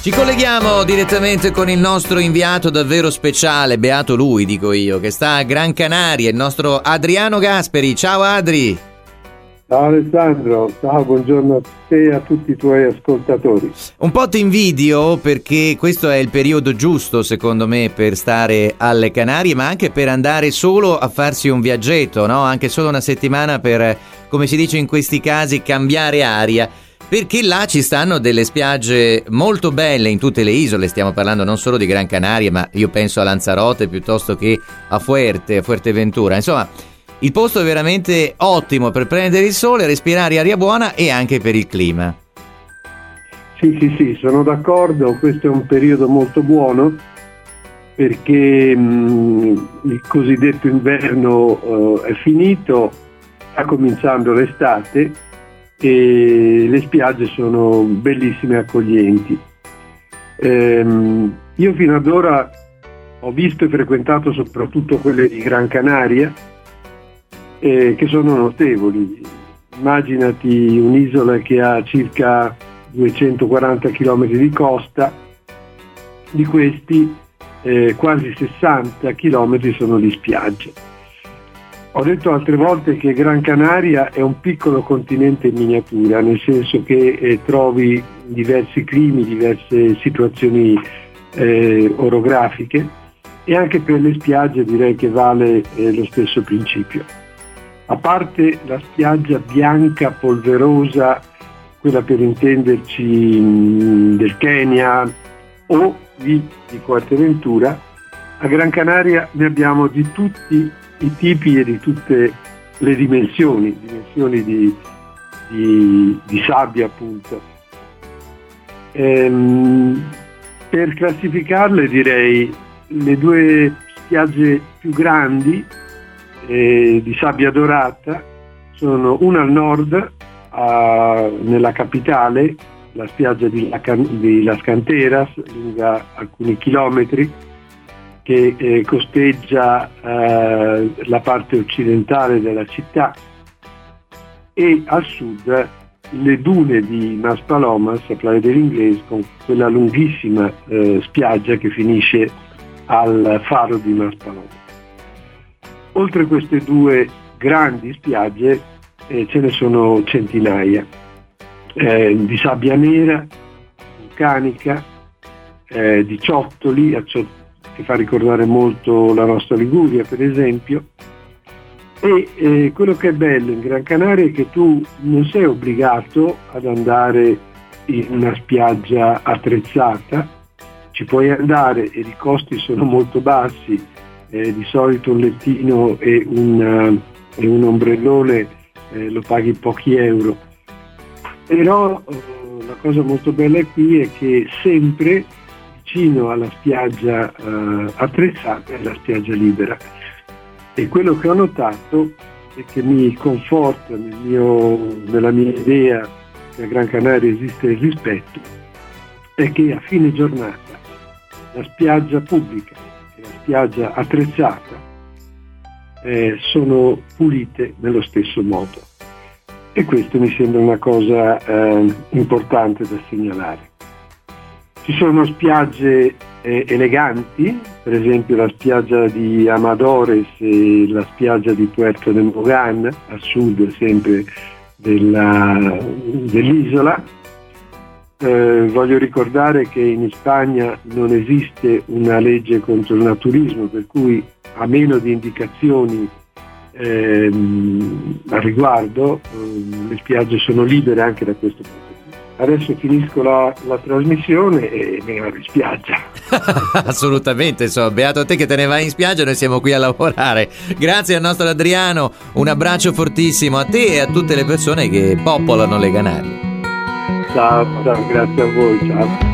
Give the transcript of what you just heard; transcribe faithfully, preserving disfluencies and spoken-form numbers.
Ci colleghiamo direttamente con il nostro inviato davvero speciale, beato lui dico io, che sta a Gran Canaria, il nostro Adriano Gasperi. Ciao Adri! Ciao Alessandro, ciao, buongiorno a te e a tutti i tuoi ascoltatori. Un po' ti invidio perché questo è il periodo giusto secondo me per stare alle Canarie, ma anche per andare solo a farsi un viaggetto, no? Anche solo una settimana per, come si dice in questi casi, cambiare aria. Perché là ci stanno delle spiagge molto belle in tutte le isole, stiamo parlando non solo di Gran Canaria, ma io penso a Lanzarote piuttosto che a Fuerte, a Fuerteventura. Insomma, il posto è veramente ottimo per prendere il sole, respirare aria buona e anche per il clima. Sì, sì, sì, sono d'accordo, questo è un periodo molto buono perché mh, il cosiddetto inverno uh, è finito, sta cominciando l'estate e le spiagge sono bellissime e accoglienti. Ehm, io fino ad ora ho visto e frequentato soprattutto quelle di Gran Canaria, eh, che sono notevoli. Immaginati un'isola che ha circa duecentoquaranta chilometri di costa, di questi eh, quasi sessanta chilometri sono di spiagge. Ho detto altre volte che Gran Canaria è un piccolo continente in miniatura, nel senso che eh, trovi diversi climi, diverse situazioni eh, orografiche, e anche per le spiagge direi che vale eh, lo stesso principio. A parte la spiaggia bianca polverosa, quella per intenderci mh, del Kenya o di, di Fuerteventura, a Gran Canaria ne abbiamo di tutti i tipi e di tutte le dimensioni, dimensioni di, di, di sabbia appunto. Ehm, per classificarle direi le due spiagge più grandi eh, di sabbia dorata sono una al nord, a, nella capitale, la spiaggia di, La, di Las Canteras, lunga alcuni chilometri, che eh, costeggia eh, la parte occidentale della città, e al sud le dune di Maspalomas, a Playa del Inglés, con quella lunghissima eh, spiaggia che finisce al faro di Maspalomas. Oltre queste due grandi spiagge eh, ce ne sono centinaia eh, di sabbia nera, vulcanica, eh, di ciottoli, acciottoli, che fa ricordare molto la nostra Liguria per esempio. E eh, quello che è bello in Gran Canaria è che tu non sei obbligato ad andare in una spiaggia attrezzata, ci puoi andare e i costi sono molto bassi, eh, di solito un lettino e un, e un ombrellone eh, lo paghi pochi euro, però eh, la cosa molto bella qui è che sempre vicino alla spiaggia eh, attrezzata è la spiaggia libera, e quello che ho notato e che mi conforta nel mio, nella mia idea che a Gran Canaria esiste il rispetto è che a fine giornata la spiaggia pubblica e la spiaggia attrezzata eh, sono pulite nello stesso modo, e questo mi sembra una cosa eh, importante da segnalare. Ci sono spiagge eh, eleganti, per esempio la spiaggia di Amadores e la spiaggia di Puerto de Mogan, a sud sempre della, dell'isola. Eh, voglio ricordare che in Spagna non esiste una legge contro il naturismo, per cui a meno di indicazioni ehm, al riguardo ehm, le spiagge sono libere anche da questo punto di vista. Adesso finisco la, la trasmissione e me ne vado in spiaggia. Assolutamente, insomma, beato a te che te ne vai in spiaggia, noi siamo qui a lavorare. Grazie al nostro Adriano, un abbraccio fortissimo a te e a tutte le persone che popolano le Canarie. Ciao, ciao, grazie a voi, ciao.